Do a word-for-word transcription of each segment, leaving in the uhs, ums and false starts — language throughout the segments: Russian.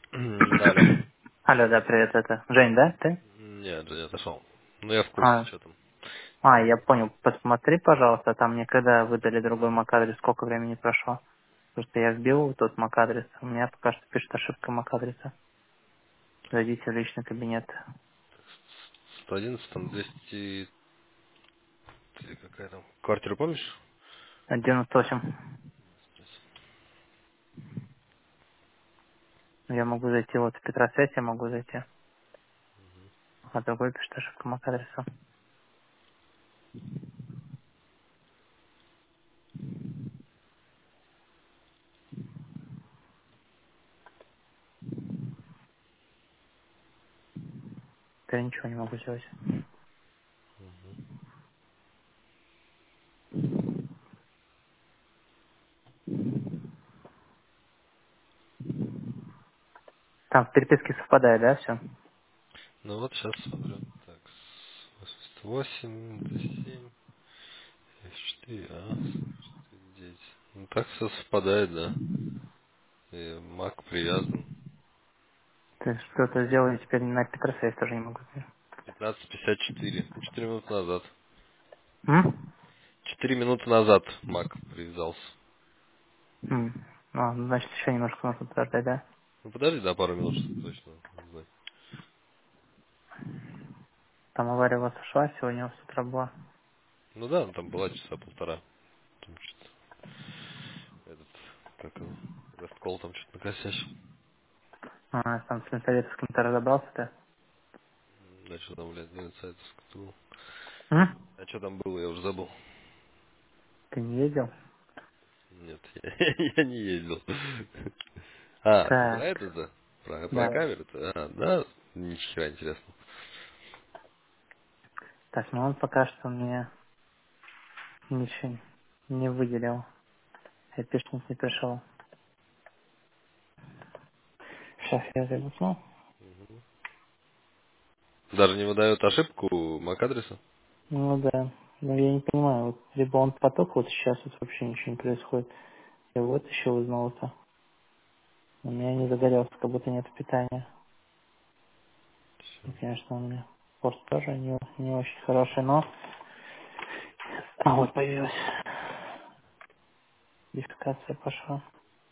Да, алло. Алло, да, привет, это Жень, да, ты? Нет, я отошел. Ну я в курсе, А, что там. а, я понял, посмотри, пожалуйста, там мне когда выдали другой MAC-адрес, сколько времени прошло? Потому что я вбил тот MAC-адрес, у меня пока что пишет ошибка MAC-адреса. Зайдите в личный кабинет. сто одиннадцать, там двести... Или какая там? Квартиру помнишь? девяносто восемь. Я могу зайти, вот в Петросвете я могу зайти, а другой пишет ошибка MAC-адреса. Я ничего не могу сделать. Там в переписке совпадает, да, все? Ну вот, сейчас смотрю. Так, восемьдесят восемь, двести семь, четыре, а, сорок девять. Ну так все совпадает, да. И Мак привязан. То есть что-то сделали теперь на Петросвете тоже не могу сделать. пятнадцать пятьдесят четыре. Четыре минуты назад. М? Четыре минуты назад Мак привязался. М. А, ну, значит, еще немножко нужно подождать, да? Ну подожди, да, пару минут, чтобы точно знать. Там авария у вас ушла, сегодня у вас с утра была. Ну да, ну, там была часа полтора. Там что-то, этот, как его, Весткол там что-то накосячил. А, там с Ментовецким-то разобрался-то? Да что там, блядь, не инсайдерское было. М? А что там было, я уже забыл. Ты не ездил? Нет, я, я не ездил. А, ты про Так, это-то? Про, про да. камеру-то? А, да, ни хера интересно. Так, ну он пока что мне ничего не выделил. Эпишник не пришел. Сейчас я зайду. Даже не выдает ошибку MAC-адреса? Ну да. Но я не понимаю, вот либо он поток, вот сейчас вот вообще ничего не происходит. Я вот еще узнал это. У меня не загорелся, как будто нет питания. И, конечно, у меня порт тоже не, не очень хороший, но... А вот появилась. Дефикация пошла.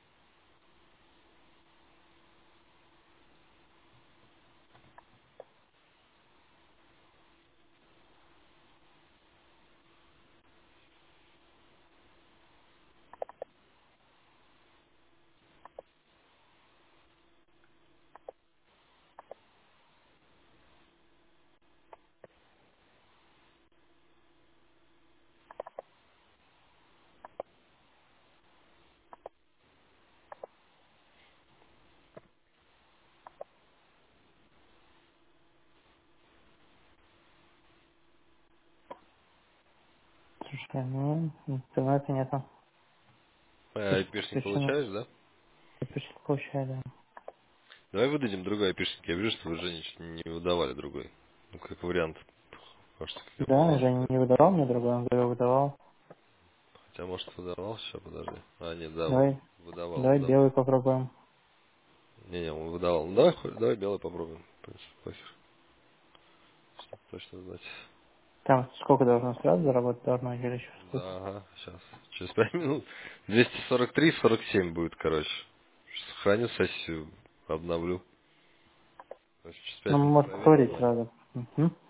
Слушай, ну, интернета нету. А Пусть айпишник подключено. получаешь, да? Я почти получаю, да. Давай выдадим другой айпишник. Я вижу, что вы Жене что-то не выдавали другой. Ну, как вариант. Может, как я Да, понял. Женя не выдавал мне другой, он говорил, выдавал. Хотя, может, выдавал. Сейчас, подожди. А, нет, да, вот. Давай, Выдавал, давай выдавал. белый попробуем. Не-не, он выдавал. Ну, давай, хоть- давай белый попробуем. В принципе, похер. Чтоб точно знать. Там сколько должно сразу заработать должно или еще сколько? Да, ага, сейчас. Через пять минут. двести сорок три сорок семь будет, короче. Сохраню сессию, обновлю. Короче, через Ну, пять минут может проверю повторить давай. сразу. Угу.